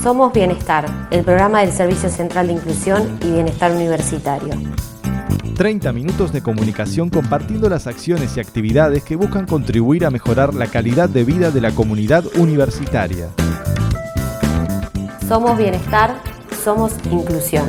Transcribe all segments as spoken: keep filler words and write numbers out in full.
Somos Bienestar, el programa del Servicio Central de Inclusión y Bienestar Universitario. treinta minutos de comunicación compartiendo las acciones y actividades que buscan contribuir a mejorar la calidad de vida de la comunidad universitaria. Somos Bienestar, somos Inclusión.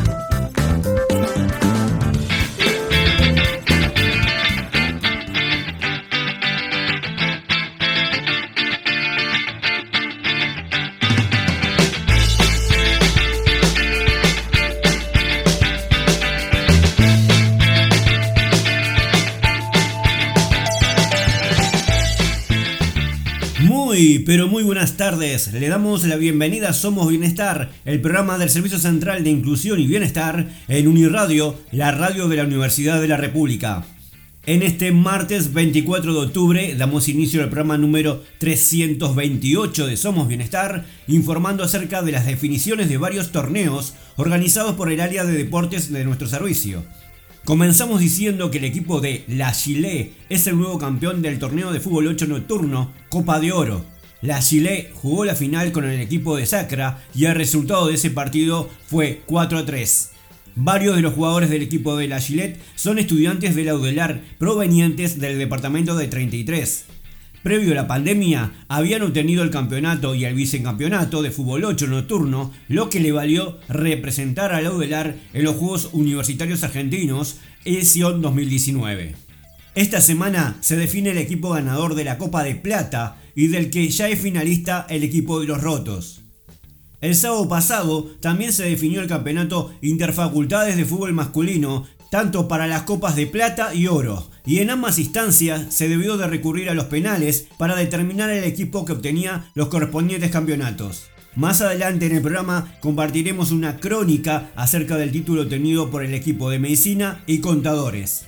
Muy, pero muy buenas tardes. Le damos la bienvenida a Somos Bienestar, el programa del Servicio Central de Inclusión y Bienestar en Uniradio, la radio de la Universidad de la República. En este martes veinticuatro de octubre damos inicio al programa número trescientos veintiocho de Somos Bienestar, informando acerca de las definiciones de varios torneos organizados por el área de deportes de nuestro servicio. Comenzamos diciendo que el equipo de La Gilet es el nuevo campeón del torneo de fútbol ocho nocturno Copa de Oro. La Gilet jugó la final con el equipo de Sacra y el resultado de ese partido fue cuatro a tres. Varios de los jugadores del equipo de La Gilet son estudiantes de la UDELAR provenientes del departamento de treinta y tres. Previo a la pandemia, habían obtenido el campeonato y el vicecampeonato de fútbol ocho nocturno, lo que le valió representar a la UDELAR en los Juegos Universitarios Argentinos edición dos mil diecinueve. Esta semana se define el equipo ganador de la Copa de Plata y del que ya es finalista el equipo de los Rotos. El sábado pasado también se definió el campeonato Interfacultades de fútbol masculino, tanto para las copas de plata y oro, y en ambas instancias se debió de recurrir a los penales para determinar el equipo que obtenía los correspondientes campeonatos. Más adelante en el programa compartiremos una crónica acerca del título obtenido por el equipo de medicina y contadores.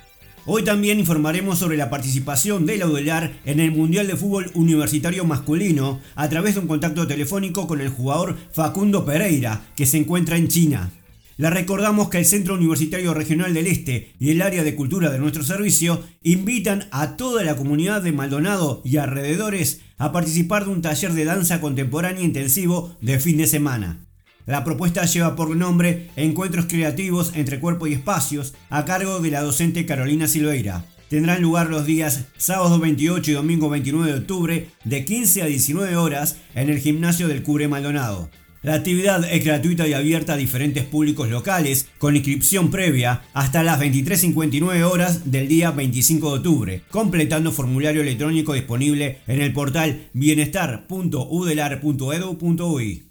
Hoy también informaremos sobre la participación de la UDELAR en el Mundial de Fútbol Universitario Masculino a través de un contacto telefónico con el jugador Facundo Pereira, que se encuentra en China. Le recordamos que el Centro Universitario Regional del Este y el área de cultura de nuestro servicio invitan a toda la comunidad de Maldonado y alrededores a participar de un taller de danza contemporánea intensivo de fin de semana. La propuesta lleva por nombre Encuentros Creativos entre Cuerpo y Espacios, a cargo de la docente Carolina Silveira. Tendrán lugar los días sábado veintiocho y domingo veintinueve de octubre de quince a diecinueve horas en el gimnasio del Cubre Maldonado. La actividad es gratuita y abierta a diferentes públicos locales, con inscripción previa hasta las veintitrés cincuenta y nueve horas del día veinticinco de octubre, completando formulario electrónico disponible en el portal bienestar punto udelar punto edu punto uy.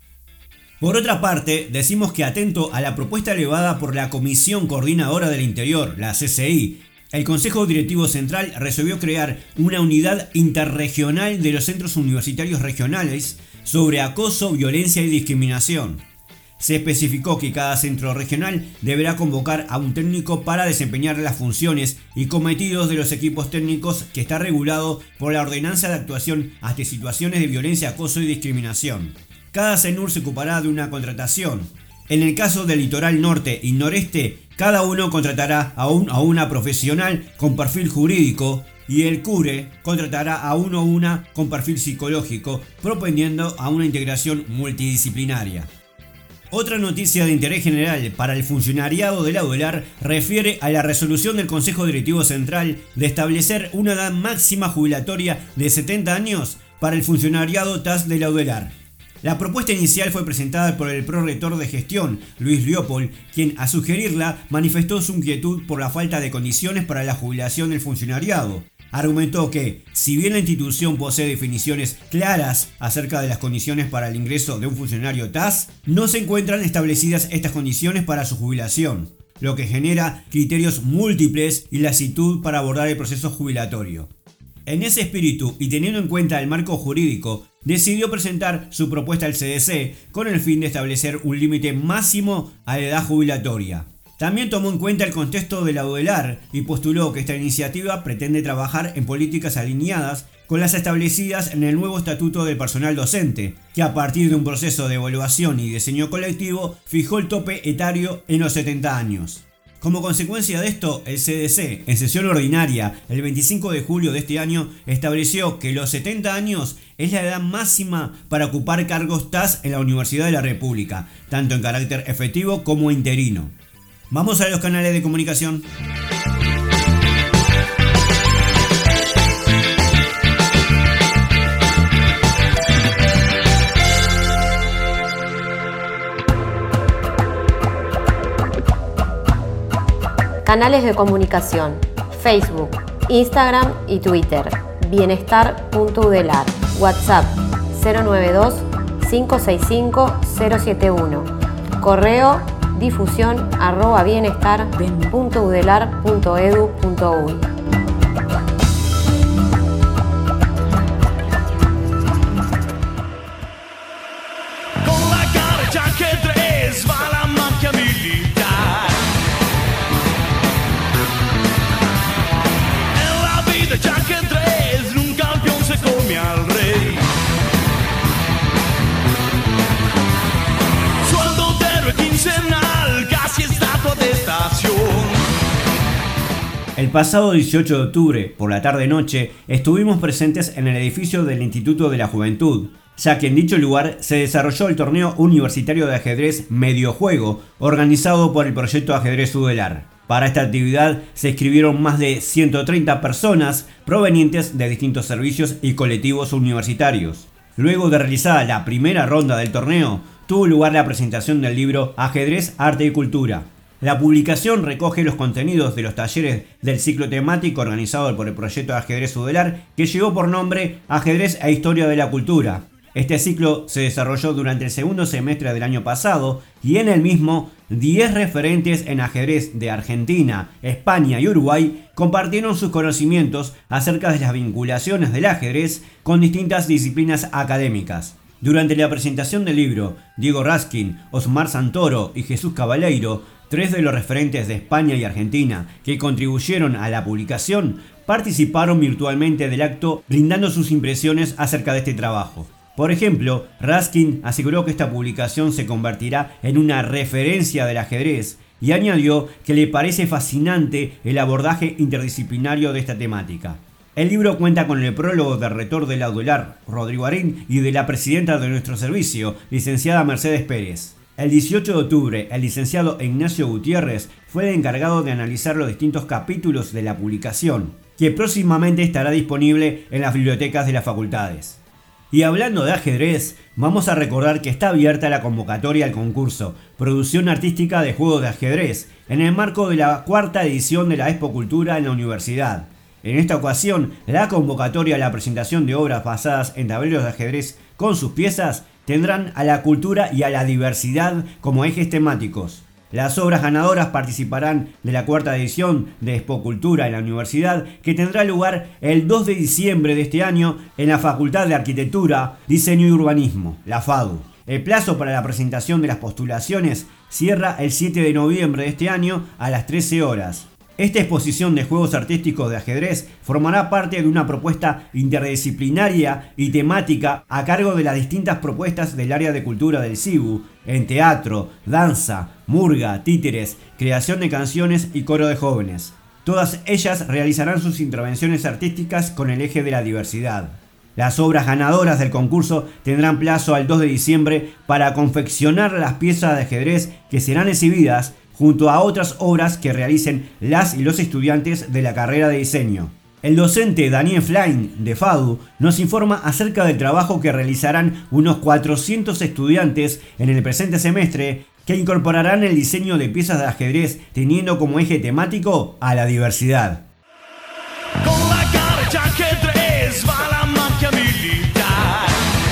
Por otra parte, decimos que atento a la propuesta elevada por la Comisión Coordinadora del Interior, la C C I, el Consejo Directivo Central resolvió crear una unidad interregional de los centros universitarios regionales sobre acoso, violencia y discriminación. Se especificó que cada centro regional deberá convocar a un técnico para desempeñar las funciones y cometidos de los equipos técnicos que está regulado por la Ordenanza de Actuación ante Situaciones de Violencia, Acoso y Discriminación. Cada CENUR se ocupará de una contratación. En el caso del litoral norte y noreste, cada uno contratará a un a una profesional con perfil jurídico y el CURE contratará a uno o una con perfil psicológico, propendiendo a una integración multidisciplinaria. Otra noticia de interés general para el funcionariado de la UDELAR refiere a la resolución del Consejo Directivo Central de establecer una edad máxima jubilatoria de setenta años para el funcionariado T A S de la UDELAR. La propuesta inicial fue presentada por el prorector de gestión, Luis Leopold, quien a sugerirla manifestó su inquietud por la falta de condiciones para la jubilación del funcionariado. Argumentó que, si bien la institución posee definiciones claras acerca de las condiciones para el ingreso de un funcionario T A S, no se encuentran establecidas estas condiciones para su jubilación, lo que genera criterios múltiples y lasitud para abordar el proceso jubilatorio. En ese espíritu y teniendo en cuenta el marco jurídico, decidió presentar su propuesta al C D C con el fin de establecer un límite máximo a la edad jubilatoria. También tomó en cuenta el contexto de la UDELAR y postuló que esta iniciativa pretende trabajar en políticas alineadas con las establecidas en el nuevo Estatuto del Personal Docente, que a partir de un proceso de evaluación y diseño colectivo fijó el tope etario en los setenta años. Como consecuencia de esto, el C D C, en sesión ordinaria, el veinticinco de julio de este año, estableció que los setenta años es la edad máxima para ocupar cargos T A S en la Universidad de la República, tanto en carácter efectivo como interino. Vamos a los canales de comunicación. Canales de comunicación: Facebook, Instagram y Twitter. Bienestar.udelar. WhatsApp cero nueve dos, cinco seis cinco, cero siete uno. Correo difusión arroba bienestar punto udelar punto edu punto uy. Con la carta que tres va la macchia militar. En la vida ya que tres un campeón se come al rey. Sueldo de héroe quincenal, casi estatua de estación. El pasado dieciocho de octubre, por la tarde-noche, estuvimos presentes en el edificio del Instituto de la Juventud, ya que en dicho lugar se desarrolló el torneo universitario de ajedrez Mediojuego, organizado por el proyecto Ajedrez Udelar. Para esta actividad se inscribieron más de ciento treinta personas provenientes de distintos servicios y colectivos universitarios. Luego de realizada la primera ronda del torneo, tuvo lugar la presentación del libro Ajedrez, Arte y Cultura. La publicación recoge los contenidos de los talleres del ciclo temático organizado por el proyecto Ajedrez Udelar, que llevó por nombre Ajedrez e Historia de la Cultura. Este ciclo se desarrolló durante el segundo semestre del año pasado y en el mismo diez referentes en ajedrez de Argentina, España y Uruguay compartieron sus conocimientos acerca de las vinculaciones del ajedrez con distintas disciplinas académicas. Durante la presentación del libro, Diego Raskin, Osmar Santoro y Jesús Cabaleiro, tres de los referentes de España y Argentina que contribuyeron a la publicación, participaron virtualmente del acto brindando sus impresiones acerca de este trabajo. Por ejemplo, Raskin aseguró que esta publicación se convertirá en una referencia del ajedrez y añadió que le parece fascinante el abordaje interdisciplinario de esta temática. El libro cuenta con el prólogo del rector de la Udelar, Rodrigo Arín, y de la presidenta de nuestro servicio, licenciada Mercedes Pérez. El dieciocho de octubre, el licenciado Ignacio Gutiérrez fue el encargado de analizar los distintos capítulos de la publicación, que próximamente estará disponible en las bibliotecas de las facultades. Y hablando de ajedrez, vamos a recordar que está abierta la convocatoria al concurso Producción Artística de Juegos de Ajedrez, en el marco de la cuarta edición de la Expo Cultura en la universidad. En esta ocasión, la convocatoria a la presentación de obras basadas en tableros de ajedrez con sus piezas tendrán a la cultura y a la diversidad como ejes temáticos. Las obras ganadoras participarán de la cuarta edición de Expo Cultura en la universidad, que tendrá lugar el dos de diciembre de este año en la Facultad de Arquitectura, Diseño y Urbanismo, la FADU. El plazo para la presentación de las postulaciones cierra el siete de noviembre de este año a las trece horas. Esta exposición de juegos artísticos de ajedrez formará parte de una propuesta interdisciplinaria y temática a cargo de las distintas propuestas del área de cultura del CIBU, en teatro, danza, murga, títeres, creación de canciones y coro de jóvenes. Todas ellas realizarán sus intervenciones artísticas con el eje de la diversidad. Las obras ganadoras del concurso tendrán plazo al dos de diciembre para confeccionar las piezas de ajedrez que serán exhibidas junto a otras obras que realicen las y los estudiantes de la carrera de diseño. El docente Daniel Flain de FADU nos informa acerca del trabajo que realizarán unos cuatrocientos estudiantes en el presente semestre que incorporarán el diseño de piezas de ajedrez teniendo como eje temático a la diversidad. Con la carta que tres va la macchia militar.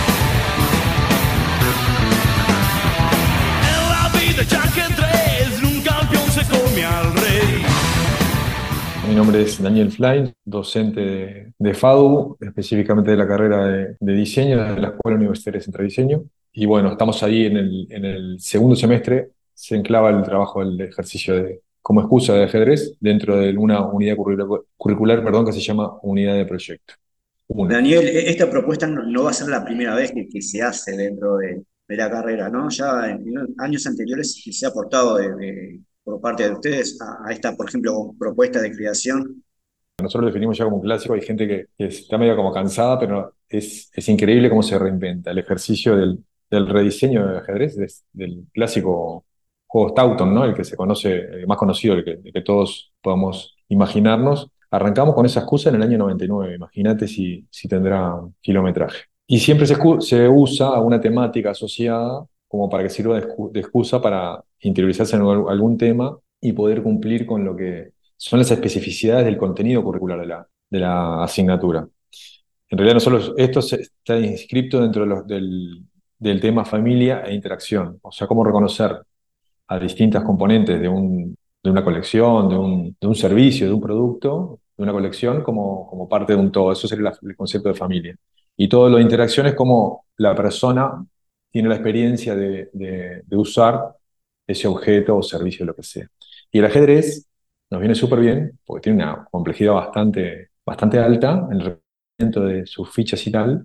En la vida ya que tres un campeón se come al rey. Mi nombre es Daniel Flain, docente de, de FADU, específicamente de la carrera de, de diseño de la Escuela Universitaria de Centro de Diseño. Y bueno, estamos ahí en el, en el segundo semestre, se enclava el trabajo del ejercicio de, como excusa de ajedrez dentro de una unidad curricular, curricular perdón, que se llama unidad de proyecto. Una. Daniel, e- esta propuesta no, no va a ser la primera vez que, que se hace dentro de, de la carrera, ¿no? Ya en, en años anteriores se ha aportado de, de- por parte de ustedes a, a esta, por ejemplo, propuesta de creación? Nosotros lo definimos ya como un clásico, hay gente que, que está medio como cansada, pero es, es increíble cómo se reinventa. El ejercicio del, del rediseño del ajedrez, des- del clásico juego Stoughton, ¿no? El que se conoce, el más conocido, el que, el que todos podamos imaginarnos. Arrancamos con esa excusa en el año noventa y nueve, imagínate si, si tendrá kilometraje. Y siempre se, escu- se usa una temática asociada como para que sirva de, excu- de excusa para interiorizarse en al- algún tema y poder cumplir con lo que son las especificidades del contenido curricular de la, de la asignatura. En realidad, no solo esto se- está inscrito dentro de los- del, del tema familia e interacción, o sea, cómo reconocer a distintas componentes de, un, de una colección, de un, de un servicio, de un producto, de una colección, como, como parte de un todo. Eso sería la- el concepto de familia. Y todo lo de interacción es como la persona tiene la experiencia de, de, de usar ese objeto o servicio, lo que sea. Y el ajedrez nos viene súper bien porque tiene una complejidad bastante, bastante alta en el rendimiento de sus fichas y tal,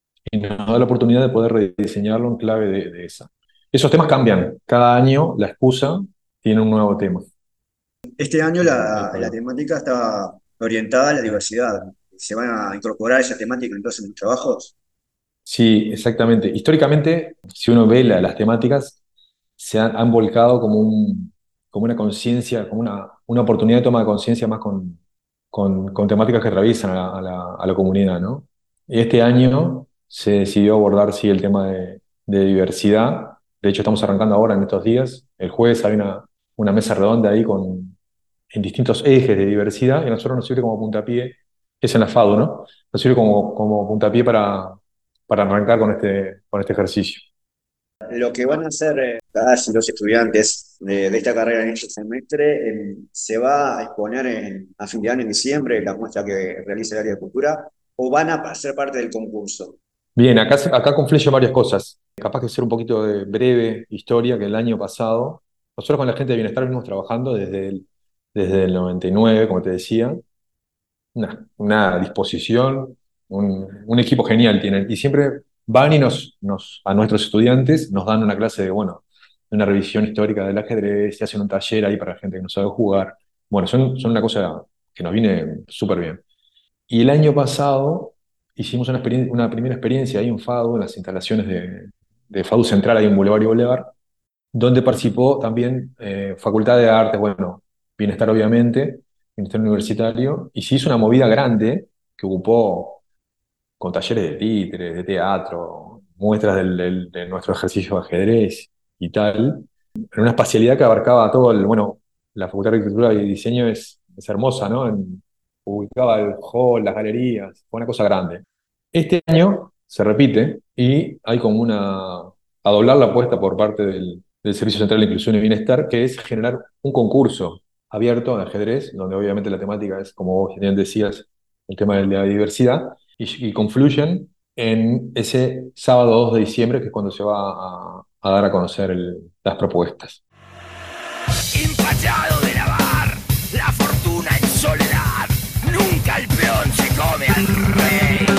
y nos da la oportunidad de poder rediseñarlo en clave de, de esa. Esos temas cambian. Cada año la excusa tiene un nuevo tema. Este año Tal la, la cual. temática está orientada a la diversidad. ¿Se van a incorporar esa temática entonces en los trabajos? Sí, exactamente. Históricamente, si uno ve la- las temáticas, se han, han volcado como, un, como una conciencia, como una, una oportunidad de toma de conciencia más con, con, con temáticas que atraviesan a la, a la- a la comunidad, ¿no? Y este año se decidió abordar, sí, el tema de, de diversidad. De hecho, estamos arrancando ahora en estos días. El jueves hay una, una mesa redonda ahí con, en distintos ejes de diversidad y a nosotros nos sirve como puntapié, es en la FADU, ¿no? Nos sirve como, como puntapié para, para arrancar con este, con este ejercicio. Lo que van a hacer eh, las y los estudiantes de, de esta carrera en este semestre, eh, se va a exponer en, a fin de año, en diciembre, la muestra que realiza el área de cultura, o van a ser parte del concurso. Bien, acá, se- acá confluyen varias cosas. Capaz que hacer un poquito de breve historia, que el año pasado, nosotros con la gente de Bienestar venimos trabajando desde el, desde el noventa y nueve, como te decía, una, una disposición, un, un equipo genial tienen. Y siempre van y nos, nos, a nuestros estudiantes nos dan una clase de, bueno, una revisión histórica del ajedrez, y hacen un taller ahí para gente que no sabe jugar. Bueno, son, son una cosa que nos viene súper bien. Y el año pasado hicimos una, experien- una primera experiencia ahí en FADU, en las instalaciones de, de FADU Central, ahí en Boulevard y Boulevard, donde participó también eh, Facultad de Artes, bueno, Bienestar obviamente, Bienestar Universitario, y se hizo una movida grande que ocupó con talleres de títeres, de teatro, muestras del- del- de nuestro ejercicio de ajedrez y tal, en una espacialidad que abarcaba todo el, bueno, la Facultad de Arquitectura y Diseño es, es hermosa, ¿no? En- ubicaba el hall, las galerías, fue una cosa grande. Este año se repite y hay como una, a doblar la apuesta por parte del, del Servicio Central de Inclusión y Bienestar, que es generar un concurso abierto de ajedrez, donde obviamente la temática es, como vos bien decías, el tema de la diversidad, y, y confluyen en ese sábado dos de diciembre, que es cuando se va a, a dar a conocer el- las propuestas. Empachado de lavar, la fortuna en soledad. Nunca el peón se come al rey.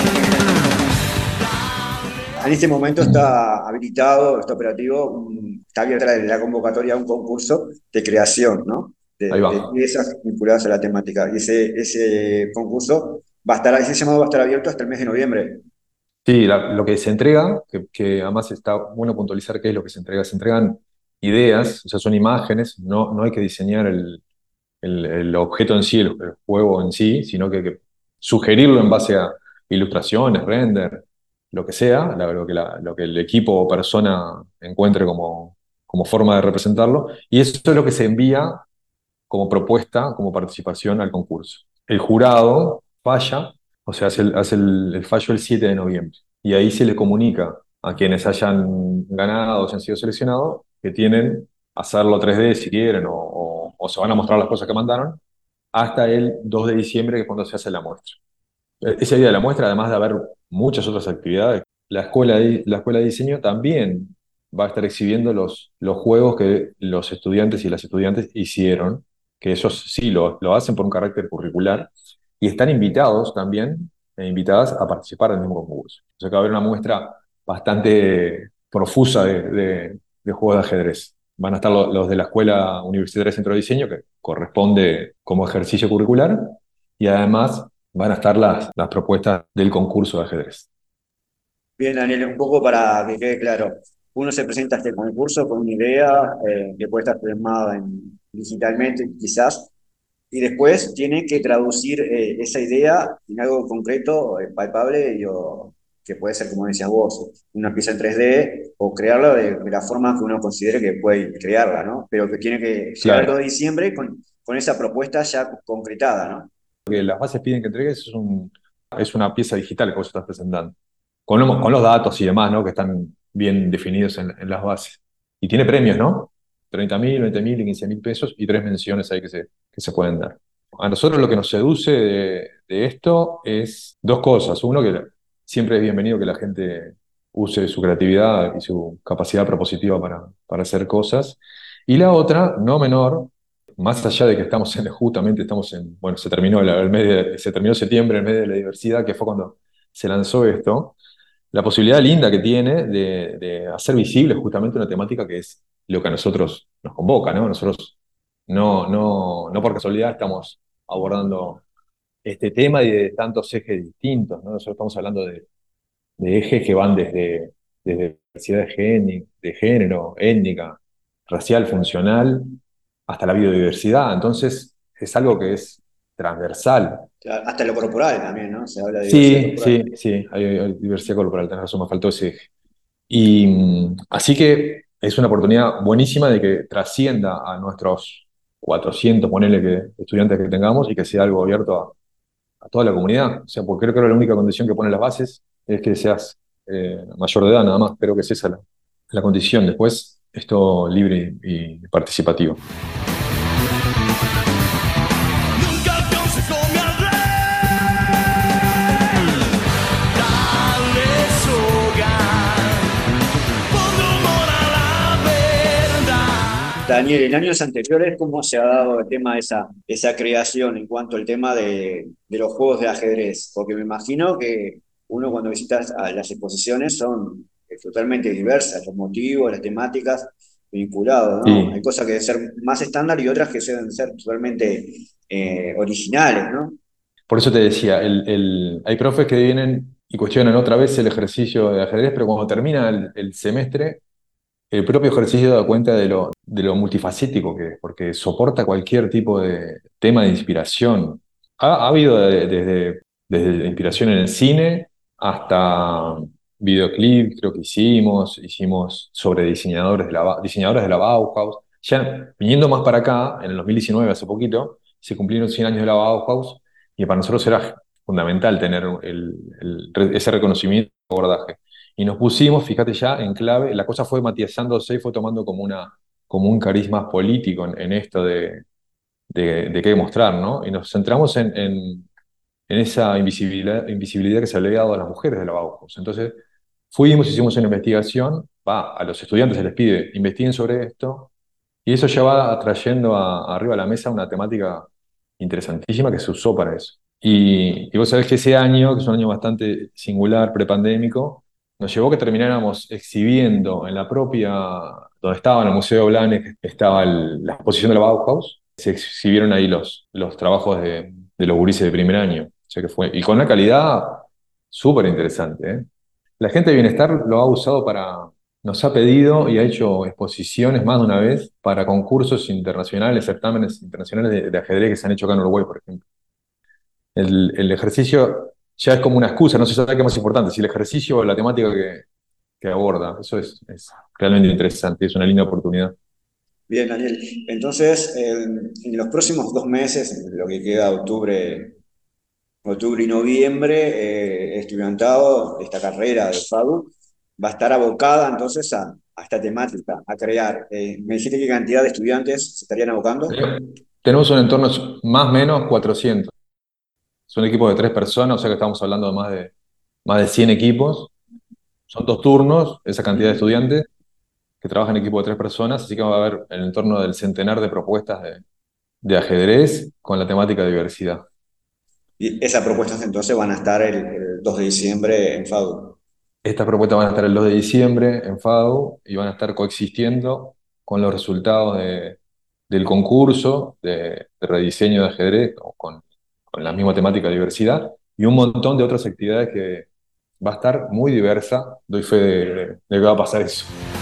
En este momento está habilitado, está operativo, mm, está abierta la, la convocatoria a un concurso de creación, ¿no? Ahí De, de va. piezas vinculadas a la temática. Y ese, ese concurso va a estar, ese llamado va a estar abierto hasta el mes de noviembre. Sí, la- lo que se entrega, que, que además está bueno puntualizar qué es lo que se entrega, se entregan ideas, o sea, son imágenes, no, no hay que diseñar el, el- el objeto en sí, el, el juego en sí, sino que, que sugerirlo en base a ilustraciones, render, lo que sea, la- lo que, la- lo que el equipo o persona encuentre como, como forma de representarlo, y eso es lo que se envía como propuesta, como participación al concurso. El jurado falla, o sea, hace el, hace el, el fallo el siete de noviembre, y ahí se le comunica a quienes hayan ganado o hayan sido seleccionados que tienen hacerlo tres D si quieren, o, o- o se van a mostrar las cosas que mandaron, hasta el dos de diciembre, que es cuando se hace la muestra. Eh, Ese día de la muestra, además de haber muchas otras actividades, la escuela de, la escuela de diseño también va a estar exhibiendo los, los juegos que los estudiantes y las estudiantes hicieron, que ellos sí lo, lo hacen por un carácter curricular, y están invitados también, e invitadas a participar del mismo concurso. O sea que va a haber una muestra bastante profusa de, de, de juegos de ajedrez. van a estar lo- los de la Escuela Universitaria de Centro de Diseño, que corresponde como ejercicio curricular, y además van a estar las, las propuestas del concurso de ajedrez. Bien, Daniel, un poco para que quede claro. Uno se presenta a este concurso con una idea eh, que puede estar plasmada en, digitalmente, quizás, y después tiene que traducir eh, esa idea en algo concreto, eh, palpable, y, o, que puede ser, como decías vos, una pieza en tres D o crearla de, de la forma que uno considere que puede crearla, ¿no? Pero que tiene que llegar el dos Claro, de diciembre con, con esa propuesta ya concretada, ¿no? lo que las bases piden que entregues es, un, es una pieza digital que vos estás presentando, con, lo- con los datos y demás, ¿no? Que están bien definidos en, en las bases. Y tiene premios, ¿no? treinta mil, veinte mil y quince mil pesos y tres menciones ahí que se, que se pueden dar. A nosotros lo que nos seduce de, de esto es dos cosas. Uno, que siempre es bienvenido que la gente use su creatividad y su capacidad propositiva para, para hacer cosas. Y la otra, no menor, más allá de que estamos en, justamente estamos en, bueno, se terminó el, el mes de- se terminó septiembre, el mes de la diversidad, que fue cuando se lanzó esto, la posibilidad linda que tiene de, de hacer visible justamente una temática que es lo que a nosotros nos convoca, ¿no? Nosotros no, no, no por casualidad estamos abordando este tema y de tantos ejes distintos, ¿no? Nosotros estamos hablando de, de ejes que van desde, desde diversidad de, género, de género, étnica, racial, funcional, hasta la biodiversidad. Entonces, es algo que es transversal. O sea, hasta lo corporal también, ¿no? Se habla de diversidad Sí, corporal. sí, sí, hay, hay diversidad corporal, tenés razón, me faltó ese eje. Y mm, así que es una oportunidad buenísima de que trascienda a nuestros cuatrocientos, ponele, que, estudiantes que tengamos y que sea algo abierto a, a toda la comunidad. O sea, porque creo que la única condición que pone las bases es que seas eh, mayor de edad, nada más. Creo que es esa la, la condición. Después, esto libre y, y participativo. Nunca aconsejo al rey, dale soga, por rumor a la verdad. Daniel, en años anteriores, ¿cómo se ha dado el tema de esa, esa creación en cuanto al tema de, de los juegos de ajedrez? Porque me imagino que uno cuando visita a las exposiciones son eh, totalmente diversas, los motivos, las temáticas vinculados, ¿no? Hay Sí, cosas que deben ser más estándar y otras que deben ser totalmente eh, originales, ¿no? por eso te decía, el, el- hay profes que vienen y cuestionan otra vez el ejercicio de ajedrez, pero cuando termina el, el semestre, el propio ejercicio da cuenta de lo, de lo multifacético que es, porque soporta cualquier tipo de tema de inspiración. Ha, ha habido de- desde, desde inspiración en el cine hasta videoclip, creo que hicimos, hicimos sobre diseñadores de la, Ba- diseñadores de la Bauhaus. Ya viniendo más para acá, en el dos mil diecinueve, hace poquito, se cumplieron cien años de la Bauhaus y para nosotros era fundamental tener el- el- ese reconocimiento y abordaje. Y nos pusimos, fíjate ya, en clave, la cosa fue matizándose y fue tomando como, una, como un cariz político en, en esto de, de, de qué mostrar, ¿no? Y nos centramos en, en, en esa invisibilidad, invisibilidad que se le había dado a las mujeres de la Bauhaus. Entonces, fuimos, hicimos una investigación, va, a los estudiantes se les pide, investiguen sobre esto, y eso ya va trayendo a- arriba a la mesa una temática interesantísima que se usó para eso. Y, y vos sabés que ese año, que es un año bastante singular, prepandémico, nos llevó a que termináramos exhibiendo en la propia, donde estaba en el Museo Blanes, estaba el- la exposición de la Bauhaus, se exhibieron ahí los, los trabajos de, de los gurises de primer año. O sea que fue, y con una calidad súper interesante, ¿eh? La gente de Bienestar lo ha usado para, nos ha pedido y ha hecho exposiciones más de una vez para concursos internacionales, certámenes internacionales de, de ajedrez que se han hecho acá en Uruguay, por ejemplo. El, el ejercicio ya es como una excusa, no se sabe qué es más importante, si el ejercicio o la temática que, que aborda. Eso es, es realmente interesante, es una linda oportunidad. Bien, Daniel. Entonces, eh, en los próximos dos meses, en lo que queda octubre, octubre y noviembre, eh, estudiantado, esta carrera de FADU, va a estar abocada entonces a, a esta temática, a crear. Eh, ¿me dijiste qué cantidad de estudiantes se estarían abocando? Tenemos un entorno más o menos cuatrocientos. Son equipos de tres personas, o sea que estamos hablando de más de, más de cien equipos. Son dos turnos, esa cantidad de estudiantes que trabajan en equipo de tres personas, así que va a haber en el entorno del centenar de propuestas de, de ajedrez con la temática de diversidad. Y esas propuestas entonces van a estar el, el dos de diciembre en FADU. Estas propuestas van a estar el dos de diciembre en FADU y van a estar coexistiendo con los resultados de, del concurso de, de rediseño de ajedrez, con, con la misma temática de diversidad, y un montón de otras actividades que va a estar muy diversa. Doy fe de, de que va a pasar eso.